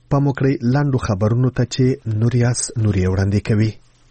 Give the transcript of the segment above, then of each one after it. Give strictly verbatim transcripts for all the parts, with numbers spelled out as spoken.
پام وکړئ لاندو خبرونو ته چې نوریاس نوري وړاندې کوي.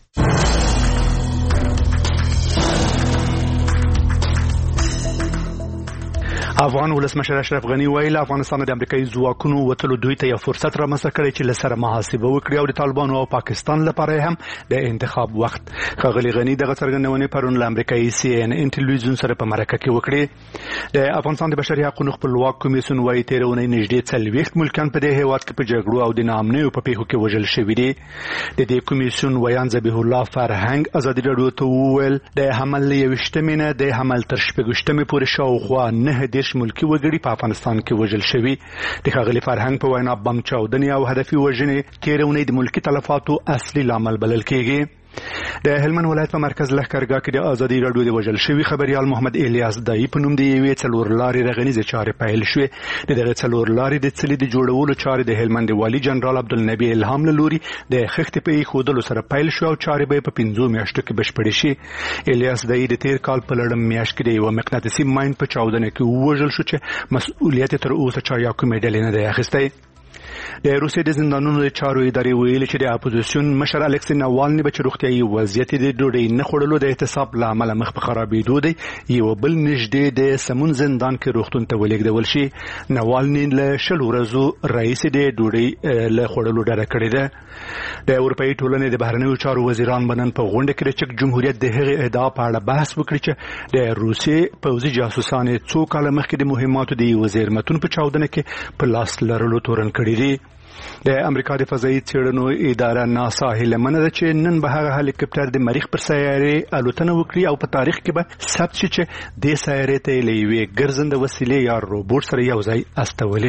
افغان ولسمشر اشرف غنی ویل افغانستان د امریکایي ځواکونو وتلو دوی ته یو فرصت رامنځته کړی چې لسره محاسبه وکړي او د طالبانو او پاکستان لپاره هم د انتخاب وخت. ښاغلي غنی دغه څرګندونې پرون له امریکایي سی ان ان ټلویزیون سره په مرکه کې وکړې. د افغانستان د بشري حقوقو خپلواک کمیسیون وايي تېره اونۍ نږدې څلوېښت ملکیان په دې هېواد کې په جګړو او د ناامنیو په پیښو کې وژل شوي دي. د دې کمیسیون ویان ذبیح الله فرهنګ ازادي راډیو ته وویل د حمل له یوویشتمې نه د حمل تر شپږویشتمې پورې شاوخوا نهه دېرش ملکي وګړي په افغانستان کې وژل شوي. د ښاغلي فرهنګ په وینا بم چاودنې او هدفي وژنې تېره اونۍ د ملکي تلفاتو اصلي لامل بلل کېږي. د هلمند ولایت په مرکز لښکرګاه کې د ازادي راډیو د وژل شوي خبريال محمد الیاس دای په نوم د یوې څلور لارې رغنیزې چارې پیل شوې. د دغه څلور لارې د څلي د جوړولو چارې د هلمند والي جنرال عبدالنبی الهام له لوري د خښتې په ایښودلو سره پیل شو او چارې به په پنځو میاشتو کې بشپړې شي. الیاس دای د تیر کال په لړم میاشت کې د یو مقناطیسي ماین په چاودنه کې ووژل شو چې مسؤلیت تر اوسه چا یا کومې ډلې نه دی اخیستی. د روسیې د زندانونو د چارو ادارې ویلي چې د اپوزیسیون مشر الکسی ناوالني به چې روغتیایي وضعیت د ډوډۍ نه خوړلو د اعتصاب له امله مخ په خرابېدو دی یو بل نږدې د سمون زندان کې روغتون ته ولېږدول شي. ناوالني له شلو ورځو راهیسې د ډوډۍ له خوړلو ډډه کړې ده. د اروپایي ټولنې د بهرنیو چارو وزیران به نن په غونډه کې د چک جمهوریت د هغې ادعا په اړه بحث وکړي چې د روسیې پوځي جاسوسانې څو کاله مخکې د مهماتو د یوه زیرمتون په چاودنه کې په لاس لرلو تورن کړي دي. د امریکا د فضایي څېړنو اداره ناسا هیله منه ده چې نن به هغه هلیکاپټر د مریخ پر سیارې الوتنه وکړي او په تاریخ کې به ثبت شي چې دې سیارې ته له یوې ګرځنده وسیلې یا روبوټ سره یو ځای استولې.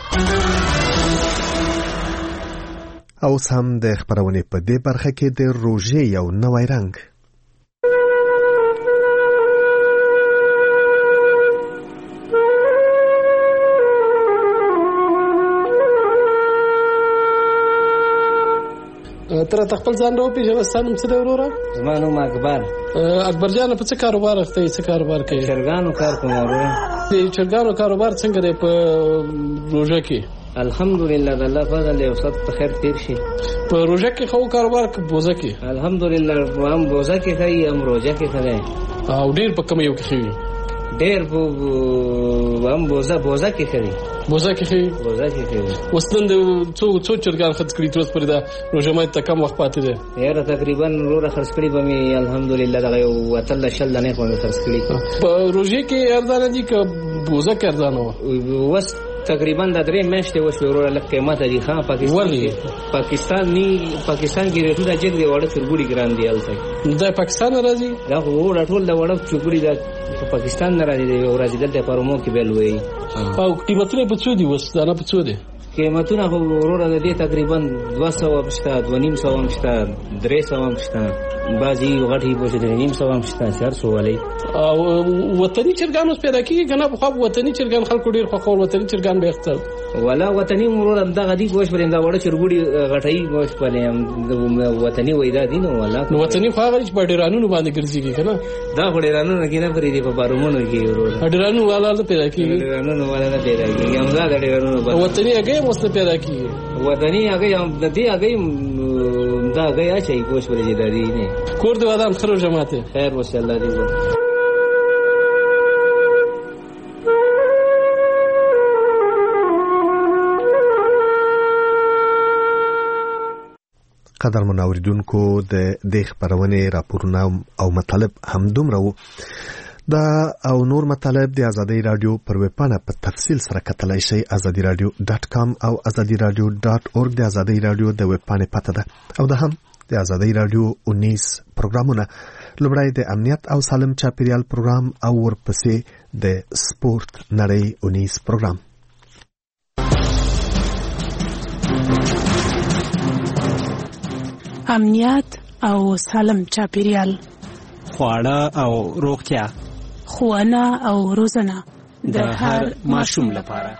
اوس هم د خبرونې په دې برخه کې د روژې یو نوی رنګ. تر خپل ځان راو پیژنه ستاسو څه دی وروره؟ زما نوم اکبر. اکبر جان په څه کاروبار اخته څه کاروبار کوي؟ چرګانو کار کوم وروره. د چرګانو کاروبار څنګه دی په روژه کې؟ الحمدلله د الله فضل دی او ست په خیر تیر شي. په روژه کې خو کاروبار په بوزه کې الحمدلله هم بوزه کې کوي هم روژه کې کوي او ډیر په کم یو کې کوي ډیر په هم بوزه بوزه کې کوي بوزه کې کوي بوزه کې کوي. وسنن د څو څو چرګان خرڅ کړي تر اوسه پرې دا روژه مې ته کم وخت پاتې دی؟ یاره تقریبا روره خرڅ کړي به مې الحمدلله دغه یو وتل شل نه خو خرڅ کړي. په روژه کې ارزانه دي که بوزه کې ارزانه و؟ وس تقریبا د درې میاشتې وشوې وروره لږ قیمته دي. ښه پاکستان پاکستان نی پاکستان کې ریټونه جګ دی وړه چرګوړي ګران دی هلته. دا پاکستان راځي؟ دا خو ټول د وړه چرګوړي دا پاکستان نه راځي دی او راځي دلته پرومو کې بیل وایي. او قیمتونه په څو دي وس دانه په څو دي؟ قیمتونه خو وروره د دې تقریبا دوه سوه شته دوه نیم سوه هم شته درې سوه هم شته بعضې غټې پوښې درې نیم سوه هم شته چې هر څو والی. او وطني چرګان اوس پیدا کېږي که نه؟ پخوا وطني چرګان خلکو ډېر خوښول وطني چرګان به اختر ولا وطني وروره همدغه دي ګوش پرې دا وړه چرګوړي غټوي ګوش پرې وطني وایي دا دي نو ولا نو وطني خو هغه چې په ډېرانونو باندې ګرځېږي که نه؟ دا خو ډېرانونو کې نه پرېږدي په بارومونو کې وروره ډېرانو والا نه پیدا کېږي ډېرانونو والا نه پیدا کېږي همدا د ډېرانونو وطني هګۍ هم اوس نه پیدا کېږي. وطني هګۍ هم د دې هګۍ دا هګۍ اچوي ګوش پرې چې دا دي نه کور دې ودان ښه روژه ماته خیر وسې الله دې وکړي. قدرمن اوریدونکو د دې خبرونې راپورونه او مطالب همدومره وو. دا او نور مطالب د ازادي رادیو پر ویب پاڼه په تفصیل سره کتلای شئ ازادي رادیو ډاټ کام او ازادي رادیو ډاټ اورګ. د ازادي رادیو د ویب پاڼې پته ده او ده هم د ازادي رادیو انیس پروګرامونه لومړی د امنیت او سالم چاپیریال پروګرام او ورپسې د سپورت نړۍ انیس پروګرام. امنیت او سالم چاپیریال، خواړه او روغتیا، ښوونه او روزنه د هر ماشوم لپاره.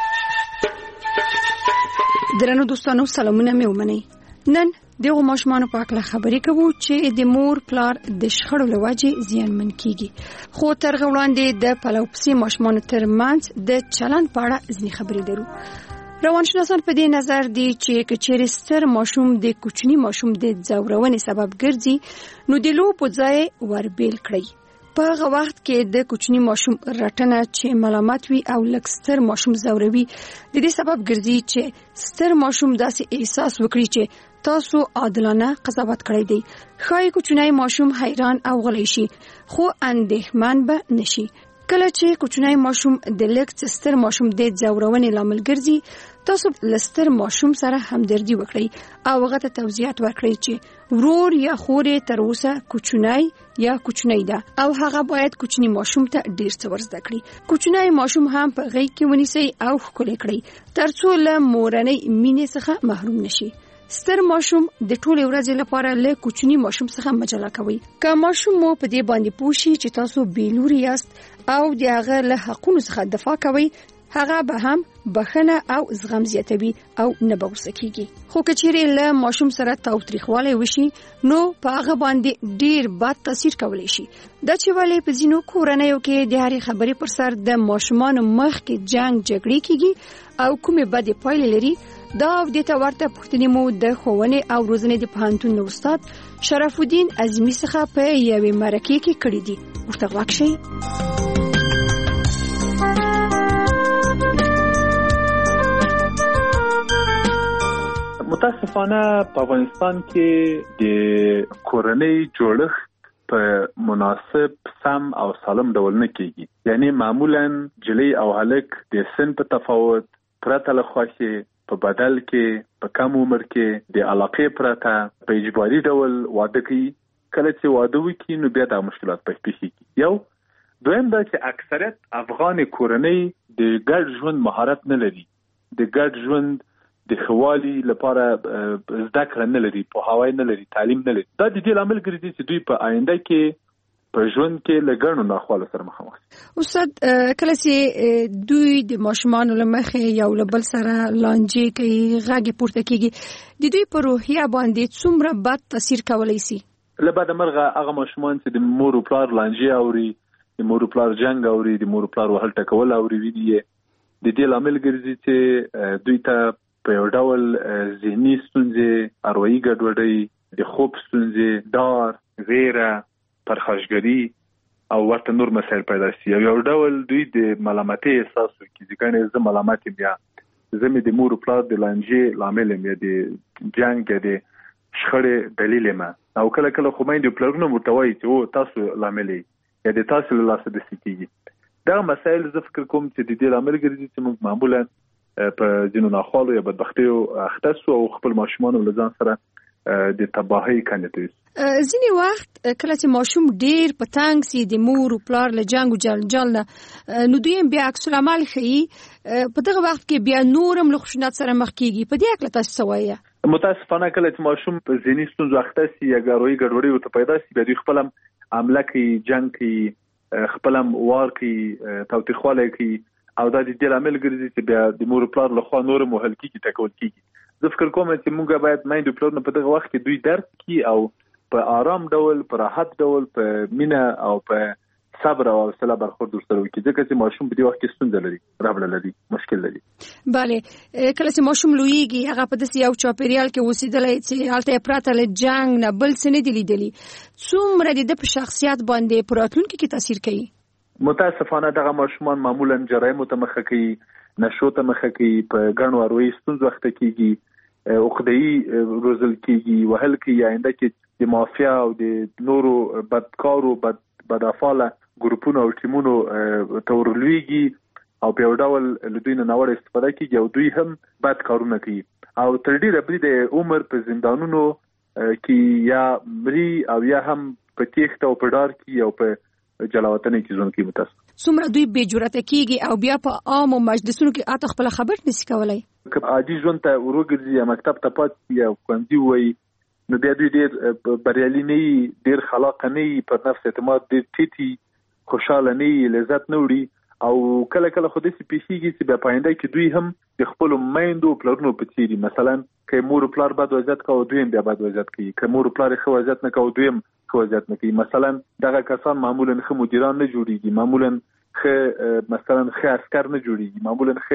درنو دوستانو سلامونه مې ومنئ. نن دغه ماشومانو په اړه خبرې کوو چې د مور پلار د شخړو له وجې زیانمن کیږي. خو تر وړاندې د پلوپسي ماشومانو ترمنځ د چلند په اړه ځینې خبرې درو. روانشناسان په دې نظر دي چې کچېرې ستر ماشوم د کوچني ماشوم د ځورونې سبب ګرځي نو د لوبو ځای وربیل کړئ. په هغه وخت کې د کوچني ماشوم رټنه چې ملامت وي او لږ ستر ماشوم ځوروي د دې سبب ګرځي چې ستر ماشوم داسې احساس وکړي چې تاسو عادلانه قضاوت کړی دی. ښایي کوچنی ماشوم حیران او غلی شي خو اندېښمن به نشي. کله چې کوچنی ماشوم د لږ ستر ماشوم د ځورونې لامل ګرځي تاسو لستر ماشوم سره همدردي وکړئ او هغه ته توضیحات ورکړئ چې ورور یا خورې تر اوسه کوچنی یا کوچنی ده او هغه باید کوچنی ماشوم ته ډیر څه ورزده کړي. کوچنی ماشوم هم په غېږ کې ونیسئ او ښکل کړئ ترڅو له مورنۍ مینې څخه محروم نشي. ستر ماشوم د ټولې ورځې لپاره له کوچني ماشوم څخه مجله کوي. که ماشوم مو په دې باندې پوه شي چې تاسو بیلوري یاست او د هغه له حقونو څخه دفاع کوي هغه به هم بخنه او زغم زیاتوي او نه به غوسه کیږي. خو کچېرې له ماشوم سره تاوتریخوالی وشي نو په هغه باندې ډیر بد تاثیر کولی شي. دا چې ولې په ځینو کورنیو کې د هرې خبرې پر سر د ماشومانو مخ کې جنگ جګړې کیږي او کومې بدې پایلې لري دا او د ته ورته پوښتنې مو د ښوونې او روزنې د پوهنتون استاد شرف الدین عظیمي څخه په یوې مرکې کې کړې دي. ورته غوږ شئ. متاسفانه په افغانستان کې د کورنۍ جوړښت په مناسب سم او سالم ډول نه کېږي. یعنی معمولا جلی او هلک د سن په تفاوت پرته له خوښې په بدل کې په کم عمر کې د علاقې پرته په اجباري ډول واده کوي. کله چې واده وکړي نو بیا د مشکلات پیښ کېږي. یو دویم دا چې اکثریت افغان کورنۍ د ګډ ژوند مهارت نه لري. د ګډ ژوند د خوالي لپاره زده کړه نه لري، پوهاوی نه لري، تعلیم نه لري. دا د دې لامل ګرځي چې دوی په آینده کې په ژوند کې له ګڼو ناخوالو سره مخامخ دي. استاد کله چې دوی د ماشومانو له مخې یو له بل سره لانجې کوي، غږ پورته کیږي، د دوی په روحیه باندې څومره بد تاثیر کولی شي؟ له بده مرغه هغه ماشومان چې د مور او پلار لانجې اوري، د مور او پلار جنگ اوري، د مور او پلار وهل ټکول اوري، ویني د دې لامل ګرځي چې دوی ته په یو ډول ذهني ستونزې، اروایي ګډوډۍ، د خوب ستونزې، ډار، ویره، پرخاشګري او ورته نور مسایل پیدا شي. یو ډول دوی د ملامتۍ احساس کوي چې ګڼې زه ملامت یم، یا زه مې د مور او پلار د لانجې لامل یم، یا د جنګ یا د شخړې دلیل یم. او کله کله خو میندې او پلرونه ورته وایي چې او تاسو لامل یې یا د تاسو له لاسه داسې کېږي. دا مسایل زه فکر کوم چې د دې لامل ګرځي چې موږ معمولا په ځینو ناخوالو یا بدبختیو اخته سو او خپل ماشومان له ځان سره د تباهۍ کندې ته. ځینې وخت کله چې ماشوم ډیر په تنګ سي د مور او پلار له جنگ او جنجال نه، نو دوی بیا عکس العمل ښیي. په دغه وخت کې بیا نورم له خشونت سره مخ کیږي. په دې اړه تاسو څه وایي؟ متاسفانه کله چې ماشوم په ذهني ستونزو اخته سي یا ګاروي ګډوډي ورته پیدا سي، بیا دوی خپل عمله کوي، جنگ کوي، خپل وار کوي، تاوتریخوالی کوي، او دا د دې لامل ګرځي چې بیا د مور پلار له خوا نور مهل کیږي، ټکول کیږي. زه فکر کوم چې موږ باید میندو پلرونه په دغه وخت کې دوی درک کړي او په آرام ډول، په راحت ډول، په مینه او په صبر او حوصله برخورد ورسره وکړي، ځکه چې ماشوم په دې وخت کې ستونزه لري، رابله لري، مشکل لري. بله، کله چې ماشوم لویږي هغه په داسې یو چاپیریال کې اوسېدلی چې هلته یې پرته له جنګ نه بل څه نه دي لیدلي، څومره د ده په شخصیت باندې په راتلونکي کې تاثیر کوي؟ متاسفانه دغه ماشومان معمولا جرایمو ته مخه کوي، نشو ته مخه کوي، په ګڼو اروایي ستونزو اخته کیږي، عقده‌ای روزل کیږي، وهل کیږي. آینده کې د مافیا او د نورو بدکارو بد بدافعاله ګروپونو او ټیمونو ته ورلویږي او په یو ډول له دوی نه ناوړه استفاده کیږي او دوی هم بد کارونه کوي او تر ډیره پورې د عمر په زندانونو کې یا مري او یا هم په تیښته او په ډار کې او په جلاوطنۍ کې ژوند کوي. متاسف څومره دوی بې جرأته کیږي او بیا په عامو مجلسونو کې اته خپل خبر نشي کولای. که عادي ژوند ته وروګرځي یا مکتب ته پاتې یا ښوونځي ووایي، نو بیا دوی ډېر بریالي نه وي، ډېر خلاقه نه وي، پر نفس اعتماد ډېر ټیټ وي، خوشحاله نه وي، لذت نه وړي. او کله کله خو داسې پیښیږي چې بیا په آینده کې دوی هم د خپلو میندو او پلرونو په څېر دي. مثلا که مور او پلار بد وضعیت کوي، دوی هم بیا بد وضعیت کوي. که مور او پلار ښه وضعیت نه کوي، دوی هم ښه وضعیت نه کوي. مثلا دغه کسان معمولا ښه مدیران نه جوړیږي، معمولا ښه مثلا ښه عسکر نه جوړیږي، معمولا ښه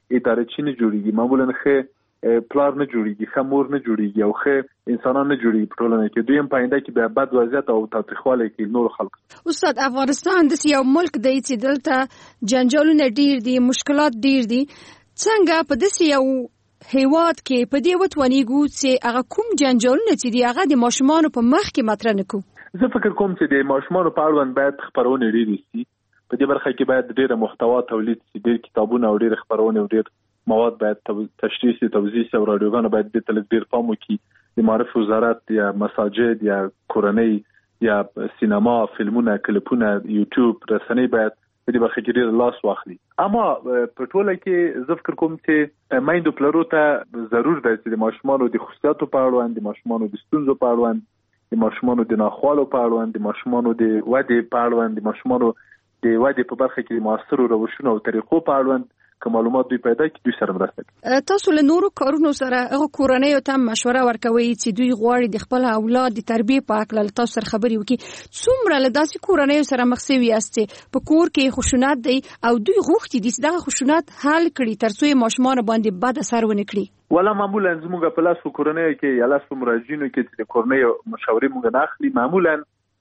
ادارچی نه جوړیږي، معمولا ښه پلار نه جوړیږي، ښه مور نه جوړیږي او ښه انسانان نه جوړیږي په ټولنه کې. دوی هم پاینده کې به بد وضعیت او تاوتریخوالی کې نور خلک. استاد، افغانستان د یو ملک دی چې دلته جنجالونه ډیر دي، مشکلات ډیر دي. څنګه په داسې یو هیواد کې په دې وتوانیږو چې هغه کوم جنجالونه چې دي هغه د ماشومانو په مخ کې مطرح نه کړو؟ زه فکر کوم چې د ماشومانو په اړوند باید خپرونه ډېرې شي. په دې برخه کې باید ډېره محتوا تولید شي، ډېر کتابونه او ډېر خپرونه او ډېر مواد باید تشریح شي، توزیع شي او رادیوګانو باید دې ته ډېر پام وکړي. د معارف وزارت یا مساجد یا کورنۍ یا سینما، فلمونه، کلیپونه، یوټیوب رسنۍ باید په دې برخه کې ډېر لاس واخلي. اما په ټوله کې زه فکر کوم چې میندو پلرو ته ضرور دی چې د ماشومانو د خصوصیاتو په اړوند، د ماشومانو د ستونزو په اړوند، د ماشومانو د ناخوالو په اړوند، د ماشومانو د ودې په اړوند، د ماشومانو د ودې په برخه کې د موثرو روشونو او طریقو په اړوند که معلومات دوی پیدا کړي، دوی سره مرسته کوي. تاسو له نورو کارونو سره هغه کورنۍ ته مشوره ورکوي چې دوی غواړي د خپل اولاد د تربیه په اړه له تاسو سره خبرې وکړي؟ څومره له داسې کورنۍ سره مخ شوي یاست چې په کور کې خشونت دی او دوی غوښتي دي چې دغه خشونت حل کړي ترڅو یې ماشومان باندې بد اثر ونه کړي؟ ولا معمولا زموږ په لاسو کورنۍ کې یا لاسو مراجعینو کې چې د کورنۍ مشورې موږ نه اخلي، معمولا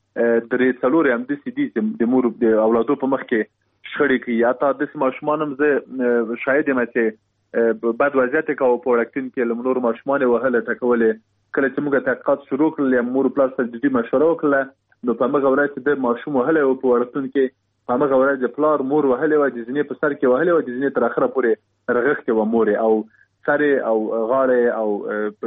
درې څلور هم د سي دي د مور د اولادو په مخ کې شخړې کوي. یا تا د ماشومان هم زه شاهد یم چې بد وضعیت کوي په وړکتون کې له نورو ماشومان وهله ټکولې. کله چې موږ تحقیقات شروع کړل یا مور پلار سره جدي مشوره وکړه نو په هغه ورځ چې د ماشوم وهله او په وړکتون کې په هغه ورځ د پلار مور وهله او د ځینې په سر کې وهله او د ځینې تر اخره پورې رغښتې و مور او سر او غاړه او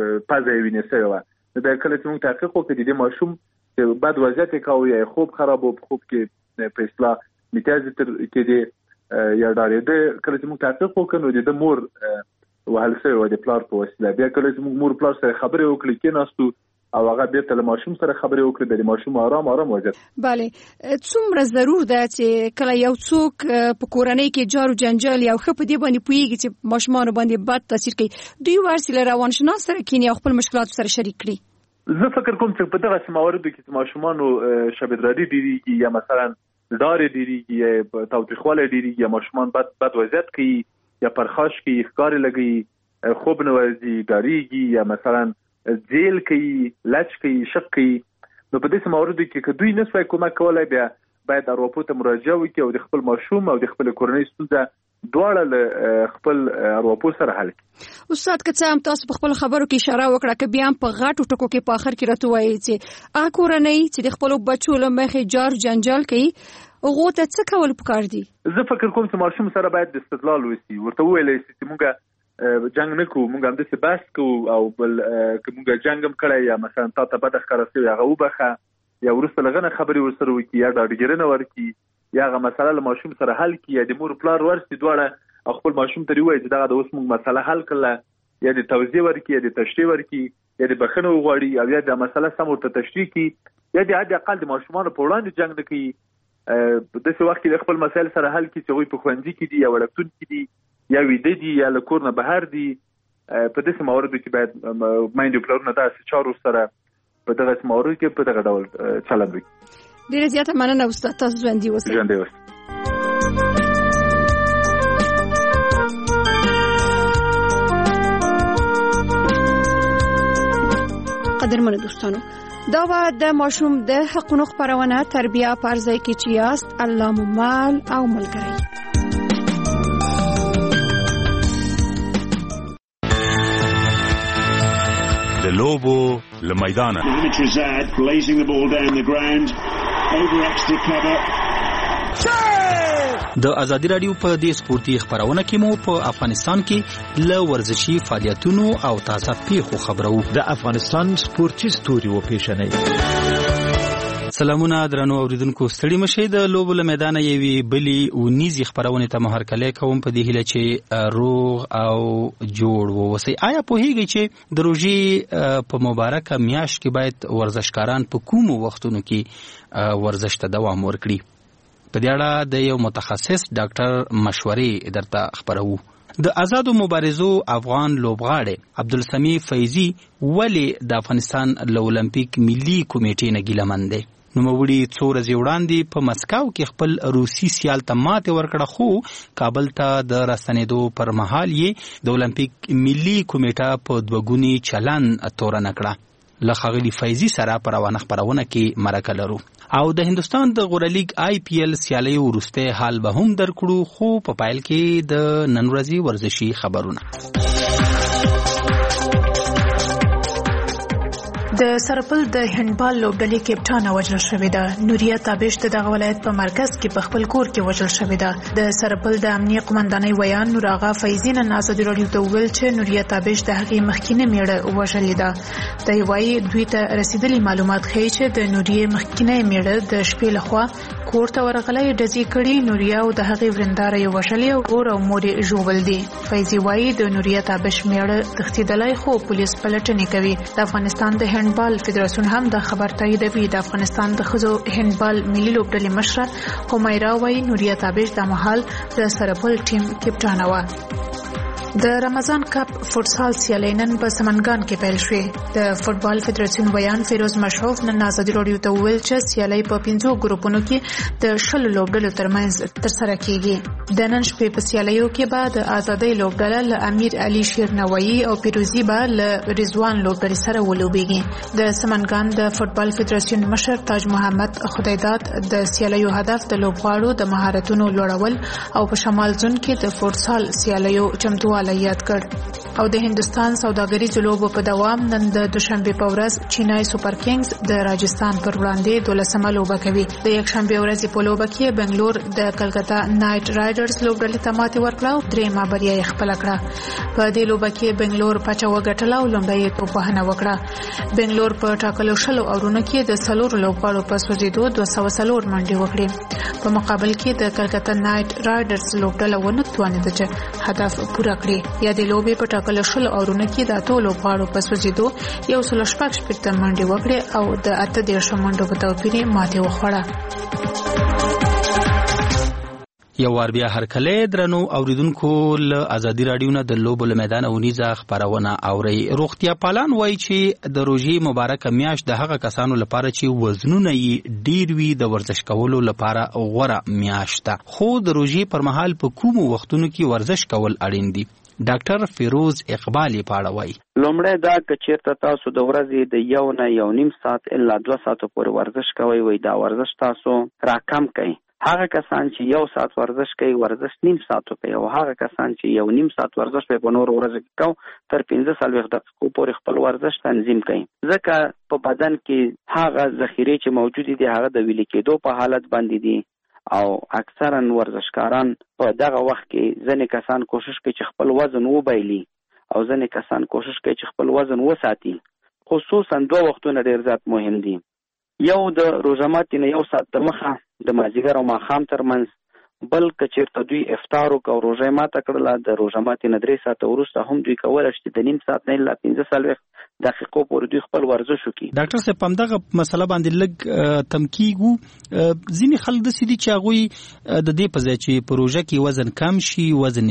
پزې وینې سره. دا کله چې موږ تحقیق وکړو د ماشوم چې بد وضعیت کوي یا خوب خراب او خوب کې په اصلاح میتازه تر کې دی یا ډارېده، کله چې موږ تحقیق وکړو د مور وهل سره و د پلار په وسیله. بیا کله چې موږ مور پلار سره خبرې وکړو کې ناستو او هغه بیرته له ماشوم سره خبرې وکړي، د ماشوم آرام آرام وځي. بله، څومره ضرور ده چې کله یو څوک په کورنۍ کې جارو جنجال یا خو په دې باندې پوهیږي چې ماشومان باندې بد تاثیر کوي، دوی ورسره روانشناس سره کینی او خپل مشکلات سره شریک کړي؟ زه فکر کوم چې په دغه مواردو کې ماشومانو شبدرادي ډیریږي یا مثلا ډارې ډیریږي یا تاوتریخوالی ډیریږي یا ماشومان بد بد وضعیت کوي یا پرخاش کوي، ښکارې لګي، خوب نه ورځي، ډاریږي یا مثلا جیل کوي، لچ کوي، شک کوي. نو په دې مواردو کې که دوی نسوای کومک کولای بیا باید ارواپو ته مراجعه وکړي او د خپل ماشوم او د خپل کورنۍ ستونزه دواړه له خپل ارواپو سره حل کړي. استاد، که څه هم تاسو په خپل خبرو کې اشاره وکړه که بیا هم په غټو ټکو کې په اخر کې راته وایي چې هغه کورنۍ چې د خپلو بچو له مخې جار جنجال کوي هغو ته څه کول پکار دي؟ زه فکر کوم چې ماشوم سره باید د استدلال وشي، ورته وویلی شي چې موږ جنګ نه کوو، موږ همداسې بحث کوو او بل که موږ جنګ هم کړی یا مثلا تا ته بده ښکاره شوې هغه وبخه یا وروسته له هغه نه خبرې ورسره وکړي یا ډاډګیرنه ورکړي یا هغه مسله له ماشوم سره حل کړي یا د مور پلار ورسي دواړه او خپل ماشوم ته ووایي چې دغه د اوس موږ مسله حل کړله، یا د توضیح ورکړي یا د تشریح ورکړي یا د بخښنه وغواړي او یا د مسله سم ورته تشریح کړي یا د حد اقل د ماشومانو په وړاندې جنګ نه کوي. په داسې وخت کې د خپل مسایل سره حل کړي چې هغوی په ښوونځي کې دي یا وړکتون کې دي یا ویده دي یا له کور نه بهر دي. په داسې مواردو کې باید میندې پلرونه داسې چارو سره په دغه مواردو کې په دغه ډول چلند وکړي. ډېره زیاته مننه استاد، تاسو ژوندي اوسئ. ژوندي اوسئ. قدرمنو دوستانو، دا به د ماشوم د حقونو خپرونه تربیه پر ځای کې چې یاست الله مو مال او ملګری. د لوبو له میدانه د ازادي رادیو په دې سپورتي خبرونه کې مو په افغانستان کې له ورزشي فعالیتونو او تازه پیښو خبرو. د افغانستان سپورتي ستوري و پیژنئ. سلامونه درنو اوریدونکو، ستړي مشئ. د لوبو له میدانه یوې بلې اونیزې خبرونې ته مهرکلی کوم په دې هیله چې روغ او جوړ واوسئ. آیا پوهیږئ چې د روژې په مبارکه میاشت کې باید ورزشکاران په کومو وختونو کې ورزش ته دوام ورکړي؟ په دې اړه د یو متخصص ډاکټر مشورې درته خبرو. د آزادو مبارزو افغان لوبغاړی عبدالسمیع فیضي ولې د افغانستان له اولمپیک ملي کمیټې نه ګیلمن دی؟ نوموړي څو ورځې وړاندې په مسکو کې خپل روسي سیال ته ماتې ورکړه، خو کابل ته د راستنېدو پر مهال یې د اولمپیک ملي کمیټه په دوګوني چلن تورنه کړه. له ښاغلي فیضي سره په روانه خپرونه کې مرکه لرو او د هندستان د غوره لیګ آی پی ایل سیالیو وروستی حال به هم درکړو، خو په پایل کې د نن ورځې ورزشي خبرونه. د سرپل د هندبال لوبډلې کپټان وژل شوې ده. نوریا تابش د دغه ولایت په مرکز کې په خپل کور کې وژل شوې ده. د سرپل د امنیه قومندانۍ ویان نور آغا فیضي نن ازادي راډیو ته وویل چې نوریا تابش د هغې مخکینه میړه وژلې ده. د وایي دوی ته رسیدلي معلومات ښیي چې د نوریا مخکینه میړه د شپې لخوا کور ته ورغلی ډزې کړي، نوریا او د هغې ورنداره یې وژلې او اور او مور یې ژوبل دي. فیضي وایي د نوریا تابش میړه تښتېدلی، خو پولیس پلټنې کوي. د افغانستان د هندبال فدراسیون هم د خبر تاییدوي. د افغانستان د ښځو هندبال ملي لوبډلې مشره همیرا وایي نوریا تابش د مهال د سرپل ټیم کپټانه وه. د رمضان کپ فوټسال سیالۍ نن په سمنګان کې پیل شوې. د فوټبال فدراسیون ویان فیروز مشروف نن ازادي راډیو ته وویل چې سیالۍ په پنځو ګروپونو کې د شلو لوبډلو ترمنځ ترسره کیږي. د نن شپې په سیالیو کې به د ازادۍ لوبډله له امیر علي شیرنوایی او پیروزي به له رضوان لوبډلې سره ولوبېږي. د سمنګان د فوټبال فدراسیون مشر تاج محمد خدایداد د سیالیو هدف د لوبغاړو د مهارتونو لوړول او په شمال زون کې د فوټسال سیالیو چمتووالی یاد کړ. او د هندستان سوداګریزو لوبو په دوام نن د دوشنبه په ورځ چینای سوپر کینګز د راجستان پر وړاندې دولسمه لوبه کوي. د یکشنبه ورځې په لوبه کې بنگلور د کلکتا نایټ رایډرز لوبډلې ته ماتې ورکړه او درېیمه بریا یې خپله کړه. په دې لوبه کې بنگلور پچه وګټله او لومړی یې توپوهنه وکړه. بنگلور په ټاکلو شلو اورونو کې د څلورو لوبغاړو په سوځېدو دوه سوه څلور منډې وکړې. په مقابل کې د کلکتا نایټ رایډرز لوبډله ونه توانېده چې هدف پوره کړي. یا د لوبې په ټاکلو شلو اورونو کې د اتو لوبغاړو په سوځېدو یو سل شپږ شپېته منډې وکړې او د اته دېرشو منډو په توپیر یې ماتې وخوړه. یو وار بیا هرکلی درنو اوریدونکو له ازادي راډیو نه د لوبو له میدانه ونیزه خپرونه اورئ. روغتیا پالان وایي چې د روژې مبارکه میاشت د هغه کسانو لپاره چې وزنونه یې ډیر وي د ورزش کولو لپاره غوره میاشت ده، خو د روژې پر مهال په کومو وختونو کې ورزش کول اړین دي. ډاکټر فیروز اقبال یې پاړه وایي لومړی دا که چېرته تاسو د ورځې د یو نه یو نیم ساعت الا دوه ساعتو پورې ورزش کوئ، وایي دا ورزش تاسو راکم کوئ. هغه کسان چې یو ساعت ورزش کوي ورزش نیم ساعت کوي، او هغه کسان چې یو نیم ساعت ورزش په نور ورځ کې کوي تر پنځه څلوېښت دقیقو پورې خپل ورزش تنظیم کوي. ځکه په بدن کې هغه ذخیرې چې موجودې دي هغه د ویلې کېدو په حالت باندې دي، او اکثرا ورزشکاران په دغه وخت کې ځینې کسان کوشش کوي چې خپل وزن وبایلي او ځینې کسان کوشش کوي چې خپل وزن وساتي. خصوصا دوه وختونه ډېر زیات مهم دي. یو د روژه ماتي نه یو ساعت دمخه د مازدیګر او ماښام ترمنځ، بل که چېرته دوی افطار وکړه او روژه یې ماته کړله د روژه ماتي نه درې ساعته وروسته هم دوی کولی شي د نیم ساعت نه الا پنځه څلوېښت دقیقو پورې دوی خپل ورزش وکړي. ډاکټر صاحب په همدغه مسله باندې لږ تم کیږو. ځینې خلک داسې دي چې هغوی د دې په ځای چې په روژه کې وزن کم شي وزن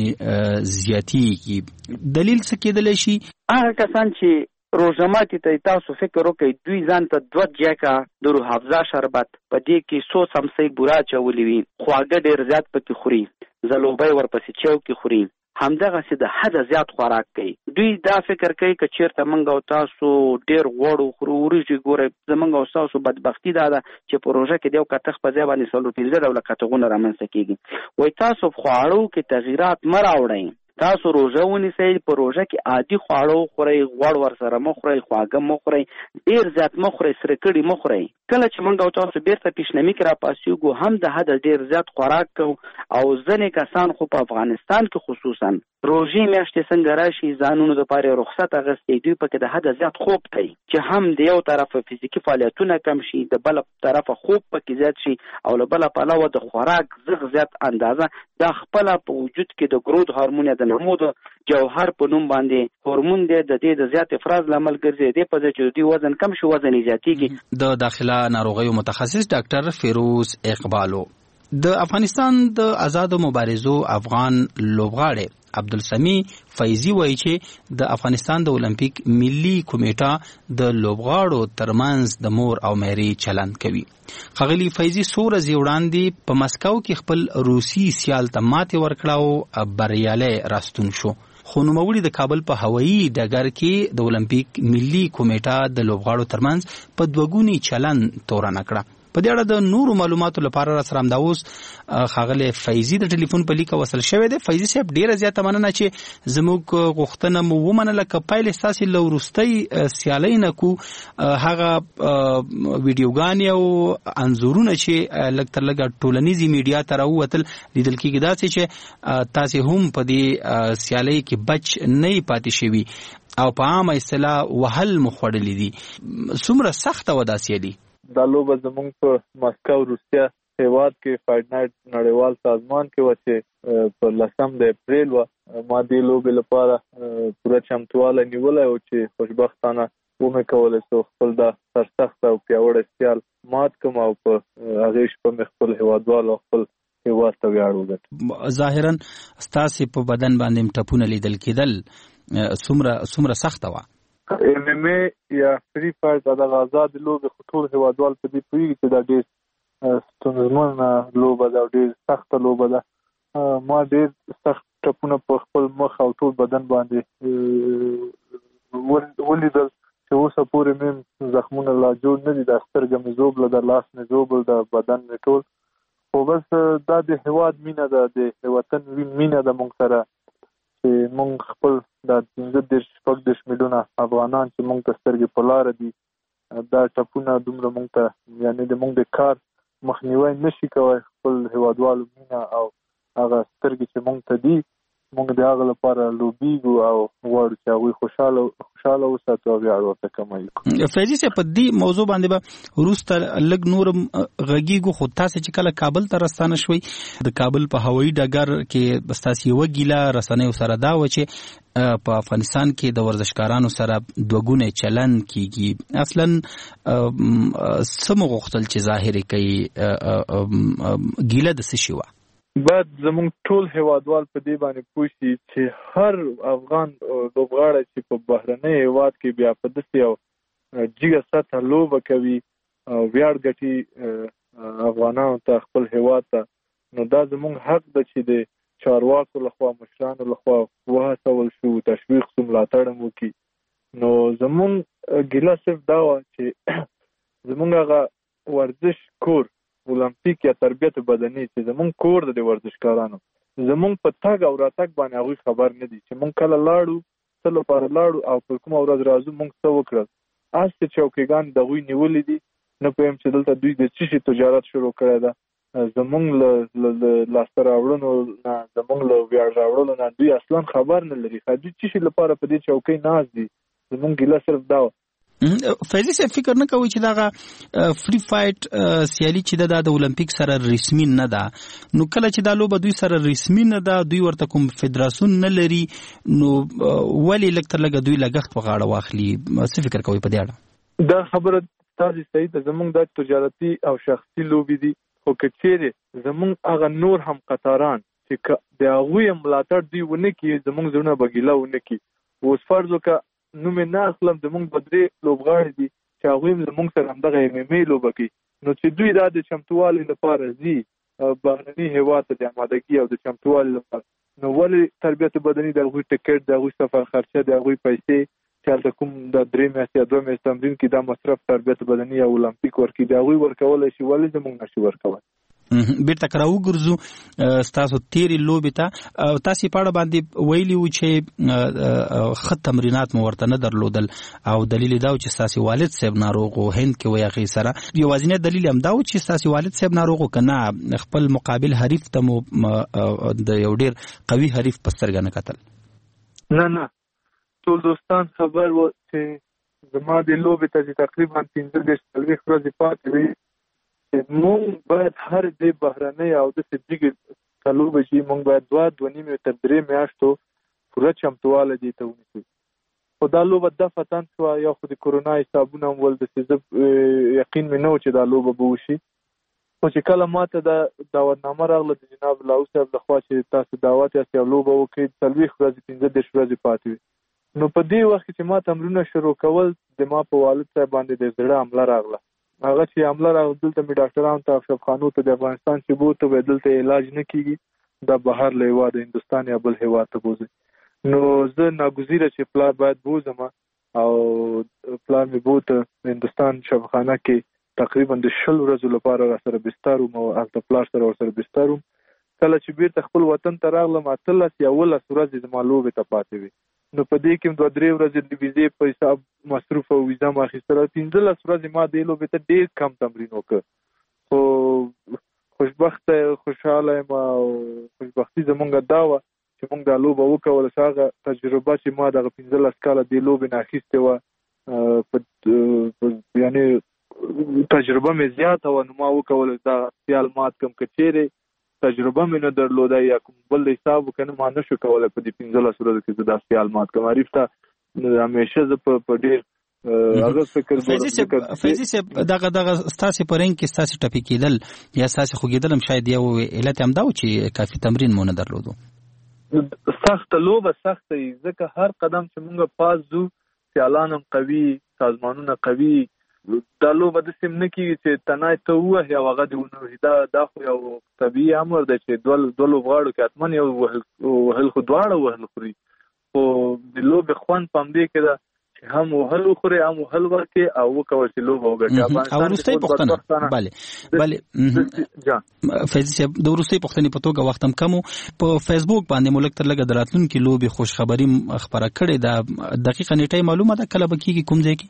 زیاتېږي، دلیل څه کېدلی شي؟ هغه کسان چې روژه ماتي ته تاسو فکر وکړئ دوی ځان ته دوه جیکه د روح افزا شربت په دې کې څو څمڅۍ بوره اچولي وي، خواږه ډېر زیات پکې خوري، ځلوبۍ ورپسې چیو کې خوري، همدغسې د حده زیات خوراک کوي. دوی دا فکر کوي که چېرته موږ او تاسو ډېر غوړ وخورو وریجې ګورئ زموږ او ستاسو بدبختي دا ده چې په روژه کې د یو کتغ په ځای باندې څلور پنځه ډوله کتغونه رامنځته کېږي. وایي تاسو په خواړو کې تغییرات مه راوړئ، تاسو روژه ونیسئ، په روژه کې عادي خواړه وخورئ، غوړ ورسره مه خورئ، خواږه مه خورئ، ډېر زیات مه خورئ، سره کړي مه خورئ. کله چې موږ او تاسو بیرته پیشنمي کې راپاسېږو هم د حده ډېر زیات خوراک کوو. او ځینې کسان خو په افغانستان کې خصوصا روژې میاشتې څنګه راشي ځانونو دپاره رخصت اخیستی دوی پکې د حده زیات خوب کوي چې هم د یو طرفه فزیکي فعالیتونه کم شي، د بله طرفه خوب پکې زیات شي، او له بله پلوه د خوراک زغ زیات اندازه دا خپله په وجود کې د ګروت هارمون یا د نمو د جوهر په نوم باندې هورمون دی، د دې د زیات افراز لامل ګرځي. دې په ځای چې دوی وزن کم شي وزن یې زیاتېږي. د داخله ناروغیو متخصص ډاکټر فیروز اقبالو. د افغانستان د آزاد مبارزو افغان لوبغاړي عبدالسمی فیضی وایي چې د افغانستان د اولمپیک ملي کمیټه د لوبغاړو ترمنځ د مور او مېرې چلند کوي. ښاغلي فیضی څو ورځې وړاندې په مسکو کې خپل روسي سیال ته ماتې ورکړه او بریالی راستون شو. خو نوموړي د کابل په هوایي ډګر کې د اولمپیک ملي کمیټه د لوبغاړو ترمنځ په دوګوني چلند تورنه کړه. په دې اړه د نورو معلوماتو لپاره را سره همدا اوس ښاغلی فیضي د ټلیفون په لیکه وصل شوی دی. فیضي صاحب ډېره زیاته مننه چې زموږ غوښتنه مو ومنله. که پیل ستاسې له وروستۍ سیالۍ نه کو هغه ویډیوګانې او انځورونه چې لږ تر لږه ټولنیزې میډیا ته راووتل لیدل کېږي داسې چې تاسې هم په دې سیالۍ کې بچ نه یې پاتې شوي او په عامه اصطلاح وهل مو خوړلي دي. څومره سخته وه دا سیالي؟ دا لوبه زمونږ په مسکو روسیا هیواد کې فایټ نایټ نړیوال سازمان کې و چې په لسم د اپریل و. ما دې لوبې لپاره پوره چمتوالی نیولی و چې خوشبختانه ومې کولی شو خپل دا سرسخت او پیاوړی سیال مات کړم او په هغې شپه مې خپل هیوادوال او خپل هیواد ته ویاړ وګټه. ظاهرا ستاسې په بدن باندې ټپونه لیدل کېدل څومره څومره سخته وه؟ ایم ایم ای یا فری فایټ دا آزاد لوبه خو ټول هیوادوال په دې پوهېږي چې دا ډېر ستونزمنه لوبه ده او ډېر سخته لوبه ده. ما ډېر سخت ټپونه په خپل مخ او ټول بدن باندې ولیدل چې اوسه پورې مې زخمونه لا جوړ نه دي. دا سترګه مې زوبله ده، لاس مې زوبل ده، بدن مې ټول. خو بس دا د هیواد مینه ده، د وطن مینه ده مونږ سره چې مونږ خپل دا پنځه دېرش شپږ دېرش میلیونه افغانان چې مونږ ته سترګې په لاره دي دا ټپونه دومره مونږ ته یعنې د مونږ د کار مخنیوی نشي کوی. خپل هیوادوالو مینه او هغه سترګې چې مونږ ته دي مونږ د هغه لپاره لوبیږو او غواړو چې هغوی خوشحاله خوشحاله وساتو او ویاړ ورته کموي. فیضي صاحب په دې موضوع باندې به وروسته لږ نور غږیږو. خو تاسې چې کله کابل ته راستانه شوئ د کابل په هوایي ډګر کې ستاسې یوه ګیله رسنیو سره دا وه چې په افغانستان کې د ورزشکارانو سره دوګونی چلند کیږي. اصلا څه مو غوښتل چې ظاهر یې کوي؟ ګیله د څه شي وه؟ باید زمونږ ټول هیوادوال په دې باندې پوه شي چې هر افغان لوبغاړی چې په بهرني هیواد کې بیا په داسې یو جګه سطحه لوبه کوي او ویاړ ګټي افغانانو ته خپل هیواد ته، نو دا زمونږ حق ده چې د چارواکو لخوا مشرانو لخوا وهڅول شو، تشویق شو، ملاتړ مو وکړي. نو زمونږ ګیله صرف دا وه چې زمونږ هغه ورزش کور اولمپیک یا تربیت بدني چې زمونږ کور د ورزشکارانو زمونږ په تګ او راتګ باندې هغوی خبر نه دي چې مونږ کله لاړو څه لپاره لاړو او په کومه ورځ راځو مونږ څه وکړل. هسې چوکیګان د هغوی نیولي دي. نه پوهیم چې دلته دوی د څه شي تجارت شروع کړی ده. زمونږ له لاسته راوړنو نه زمونږ له ویاړ راوړلو نه دوی اصلا خبر نه لري. دوی څه شي لپاره په دې چوکۍ ناست دي. زمونږ ګیله صرف دا وه. فیضي صاحب فکر نه کوي چې دغه فری فایټ سیالي چې ده د اولمپیک سره رسمي نه ده، نو کله چې دا لوبه دوی سره رسمي نه ده، دوی ورته کوم فدراسیون نه لري، نو ولې لږ تر لږه دوی لګښت په غاړه واخلي؟ څه فکر کوي په دې اړه؟ دا خبره تاسې صحیح ده. زمونږ دا تجارتي او شخصي لوبې دي، خو که چیرې زمونږ هغه نور هم قطاران چې د هغوی ملاتړ دوی ونه کړي زمونږ زړونه به ګیله ونه کړي. اوس فرض وکړه نو مې نه اخلم زمونږ به درې لوبغاړي دي چې هغوی هم زمونږ سره همدغه ایم ایم ای لوبه کوي، نو چې دوی دا د چمتووالي لپاره ځي بهرني هېواد ته د امادګي او د چمتووالي لپاره، نو ولې تربیت بدني د هغوی ټکټ، د هغوی سفر خرچه، د هغوی پیسې چې هلته کوم د درې میاشتې یا دوه میاشتې تمرین کې دا مصرف تربیت بدني یا اولمپیک ورکړي، د هغوی ورکولی شي، ولې زمونږ نشي ورکولی؟ بیرته که راوګرځو ستاسو تیرې لوبې ته، تاسې په اړه باندې ویلي وو چې ښه تمرینات مو ورته نه درلودل او دلیل یې دا و چې ستاسې والد صاحب ناروغ و، هند کې وی هغې سره. یوازینی دلیل هم دا و چې ستاسې والد صاحب ناروغ و، که نه خپل مقابل حریف ته مو د یو ډېر قوي حریف په سترګه نه کتل؟ نه نه، ټول دوستان خبر و چې زما د لوبې ته چې تقریبا پنځه دېرش څلوېښت ورځې پاتې وي مونږ باید هر دې بهرنۍ او داسې جګې لوبه چې مونږ باید دوه دوه نیمې تر درې میاشتو پوره چمتوالی دې ته ونیسو. خو دا لوبه دفعتاً شوه، یا خو د کرونا حسابونه هم ول داسې زه یقین مې نه و چې دا لوبه به وشي. خو چې کله ماته د دعوتنامه راغله د جناب لاو صاحب لخوا چې تاسو دعوت یاست یو لوبه وکړئ څلوېښت ورځې پنځه دېرش ورځې پاتې وي. نو په دې وخت کې چې ما تمرینونه شروع کول د ما په والد صاحب باندې د زړه حمله راغله. هغه چې حمله راغله دلته مې ډاکټرانو ته اشرفخانو ته د افغانستان چې بوته وی دلته علاج نه کیږي دا بهر له هېواد هندوستان یا بل هېواد ته بوځي. نو زه ناګزیره چې پلار باید بوځم او پلار مې بوته هندوستان شفاخانه کې تقریبا د شل ورځو لپاره را سره بستر وم او هلته پلار سره ورسره بستر وم. کله چې بیرته خپل وطن ته راغلم اتلس یا اوولس ورځې زما لوبې ته پاتې وي. نو په دې کې دوه درې ورځې د ویزې په حساب مصروف او ویزا ما اخیستله. پنځلس ورځې ما دې لوبې ته ډېر کم تمرین وکړ. خو خوشبخته خوشحاله یم او خوشبختي زمونږ دا وه چې مونږ دا لوبه وکوله. هغه تجربه چې ما دغه پنځلس کاله دې لوبې نه اخیستې وه یعنې تجربه مې زیاته وه. نو ما وکوله دا سیال مات کم که چیرې تجربه مې نه درلوده یا کوم بل حساب وکنه ما نشو کولی په دې پنځلس ورځو کې زه دا سیال مات کړم. عارف ته همیشه زه په ډېر هغه فکر فیضي صاحب دغه دغه ستاسې په رنګ کې ستاسې ټپي کېدل یا ستاسې خوږېدل هم شاید یو علت همدا و چې کافي تمرین مو نه درلودو. سخته لوبه سخته وي ځکه هر قدم چې مونږ پاس ځو سیالان هم قوي سازمانونه قوي. دا لوبه داسې هم نه کېږي چې تنای ته ووهې او هغه دې ونه وهي. دا دا خو یو طبیعي امر دی چې دوه دوه لوبغاړو کې حتما یو وهل خو دواړه وهل خوري. خو د لوبې خوند په همدې کې ده چې هم وهل وخوري هم وهل ورکړي او وکول چې لوبه وګټي. او وروستۍ پوښتنه بلې بلې فیضي صاحب د وروستۍ پوښتنې په توګه وخت هم کم و. په فیسبوک باندې مو لږ تر لږه د راتلونکي لوبې خوشخبري خپره کړې ده. دقیقه نیټه معلومه ده کله به کېږي کوم ځای کې؟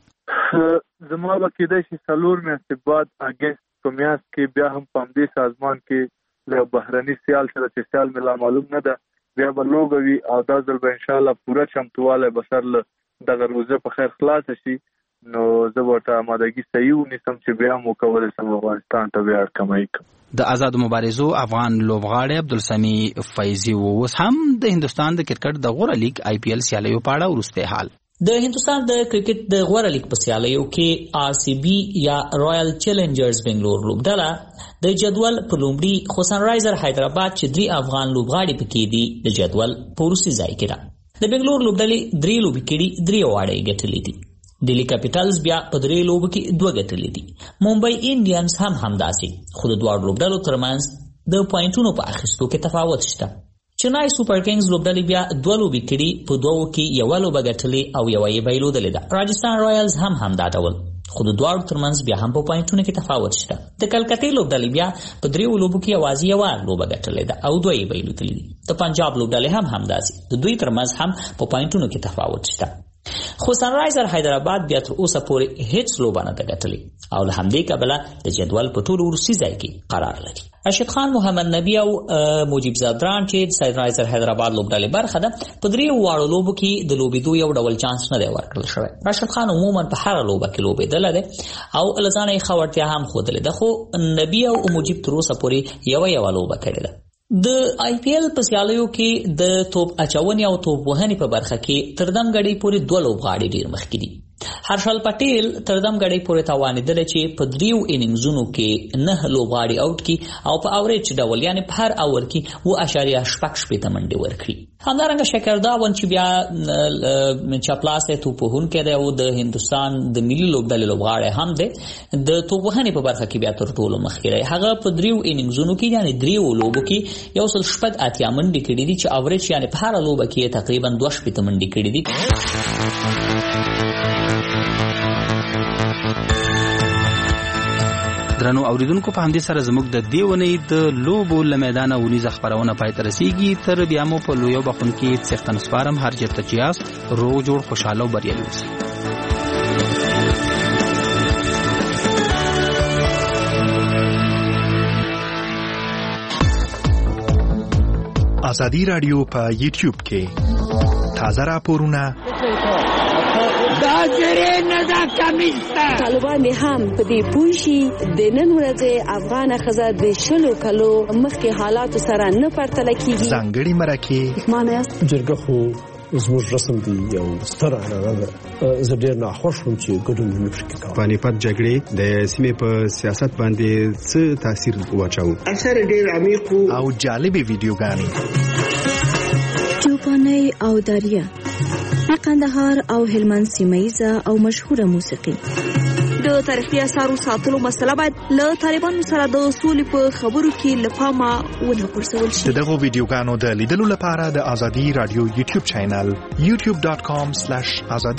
زما به کېدای شي څلور میاشتې بعد اګست په میاشت کې بیا هم په همدې سازمان کې له بهرني سیال سره چې سیال مې لا معلوم نه ده بیا به لوبه وي او دا ځل به انشاءالله پوره چمتووالی به سر له دغه روزه په خیر خلاصه شي. نو زه به ورته امادګي صحیح ونیسم چې بیا هم وکولی شم افغانستان ته بیا اړکمۍ کړم. د آزادو مبارزو افغان لوبغاړی عبدالسمي فیضي و. اوس هم د هندوستان د کرکټ د غوره لیګ آی پی ایل سیالیو په اړه وروستی حال. د هندوستان د کرکټ د غوره لیګ په سیالیو کې آر سی بی یا رایل چیلنجرز بنگلور لوبډله د جدول په لومړي خو سن رایزر حیدرآباد چې درې افغان لوبغاړي پکې دي د جدول په وروستي ځای کې ده. د بنگلور لوبډلې درې لوبې کړي درې واړې ګټلې دي. ډیلی کیپټلز بیا په درې لوبو کې دوه ګټلې دي. ممبئی انډینز هم همداسې خو د دواړو لوبډلو ترمنځ د پوینټونو په اخیستو کې تفاوت شته. چنای سوپر کینګز لوبډلې بیا دوه لوبې کړي په دوو کې یوه لوبه ګټلې او یوه یې بایلودلې ده. راجستان رایلز هم همدا ډول خو د دواړو ترمنځ بیا هم په پوینټونو کې تفاوت شته. د کلکتې لوبډلې بیا په دریو لوبو کې یوازې یوه لوبه ګټلې ده او دوه یې بایلودلې دي. د پنجاب لوبډلې هم همداسې د دوی ترمنځ هم په پوینټونو کې تفاوت شته. خو سن رایزر حیدرآباد بیا تر اوسه پورې هیڅ لوبه نه ده ګټلې او له همدې کبله د جدول په ټولو وروستي ځای کې قرار لري. راشد خان محمد نبی او مجیب زادران چې د سن رایزر حیدرآباد لوبډلې برخه ده په دریو واړو لوبو کې د لوبېدو یو ډول چانس نه دی ورکړل شوی. راشد خان عموما په هره لوبه کې لوبېدلی دی او له ځانه یې ښه وړتیا هم ښودلې ده خو نبی او مجیب تر اوسه پورې یوه یوه لوبه کړې ده. د آی پی ایل په سیالیو کې د توپ اچونې او توپ وهنې په برخه کې تر دمګړۍ پورې دوه لوبغاړي ډېر مخکې دي. هرشل پټیل تر دمګړۍ پورې توانېدلی چې په دریو انینګزونو کې نه لوبغاړي اوټ کړي او په اوریج ډول یعنې په هر اوور کې اوه اشاریه شپږ شپېته منډې ورکړي. همدارنګه شکر داون چې بیا چاپلاسی توپ وهونکی دی او د هندوستان د ملي لوبډلې لوبغاړی هم دی د توپ وهنې په برخه کې بیا تر ټولو مخکې دی. هغه په دریو انینګزونو کې یعنې دریو لوبو کې یو سل شپږ اتیا منډې کړي دي چې اوریج یعنې په هره لوبه کې تقریبا دوه شپېته منډې کړي دي. درنو اوریدونکو په همدې سره زموږ د دې ونې د لوبو له میدانه ونیزه خپرونه پای ته رسیږي. تر بیا مو په لویو بخونکي څښتن سپارم هر چېرته چې یاست روغ جوړ خوشحاله او بریالي اوسئ. ازادي رادیو په یوټیوب کې تازه راپورونه دا زری نه دا کمیسته طالبان هم په دې پوه شي د نن ورځې افغانه ښځه د شلو کلو مخکې حالاتو سره نه پرتله کیږي. ځانګړي مرکې جرګه خو زموږ رسم دی یو ستر عنعنه ده. زه ډېر ناخوښ وم چې ګډون مې پکې کاوه. پانیپت جګړې د سیمې په سیاست باندې څه تاثیر واچاوه؟ اثر ډېر عمیق او جالبې ویډیوګانې چوپانۍ او داریا د قندهار او هلمند سیمه‌ییزه او مشهوره موسیقي. د تاریخي اثارو ساتلو مسله باید له طالبانو سره د سولې په خبرو کې له پامه ونه غورځول شي. دغه ویډیوګانو د لیدلو لپاره د ازادي رادیو یوټیوب چینل یوټیوب ډاټ کام سلیش ازادي